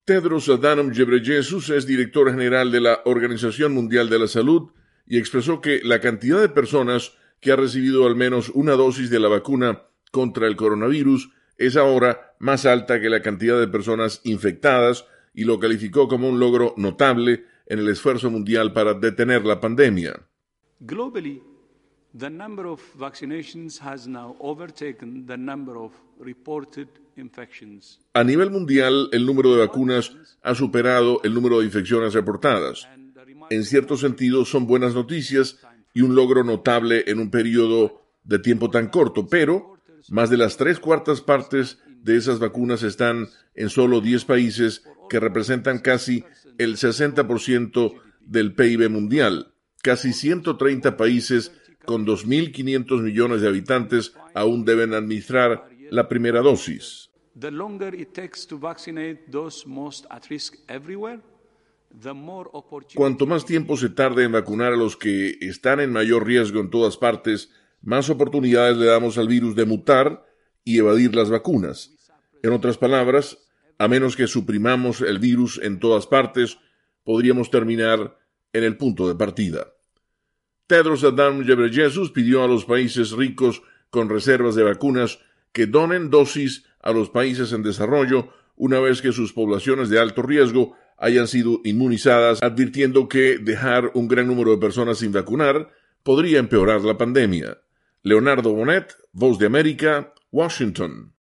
Tedros Adhanom Ghebreyesus es director general de la Organización Mundial de la Salud y expresó que la cantidad de personas que ha recibido al menos una dosis de la vacuna contra el coronavirus es ahora más alta que la cantidad de personas infectadas y lo calificó como un logro notable en el esfuerzo mundial para detener la pandemia. Globally, the number of vaccinations has now overtaken the number of reported infections. A nivel mundial, el número de vacunas ha superado el número de infecciones reportadas. En cierto sentido, son buenas noticias y un logro notable en un periodo de tiempo tan corto, pero más de las 3/4 partes de esas vacunas están en solo 10 países que representan casi el 60% del PIB mundial. Casi 130 países con 2.500 millones de habitantes aún deben administrar la primera dosis. The longer it takes to vaccinate those most at risk everywhere, the more opportunity. Cuanto más tiempo se tarde en vacunar a los que están en mayor riesgo en todas partes, más oportunidades le damos al virus de mutar y evadir las vacunas. En otras palabras, a menos que suprimamos el virus en todas partes, podríamos terminar en el punto de partida. Tedros Adhanom Ghebreyesus pidió a los países ricos con reservas de vacunas que donen dosis a los países en desarrollo una vez que sus poblaciones de alto riesgo hayan sido inmunizadas, advirtiendo que dejar un gran número de personas sin vacunar podría empeorar la pandemia. Leonardo Bonet, Voz de América, Washington.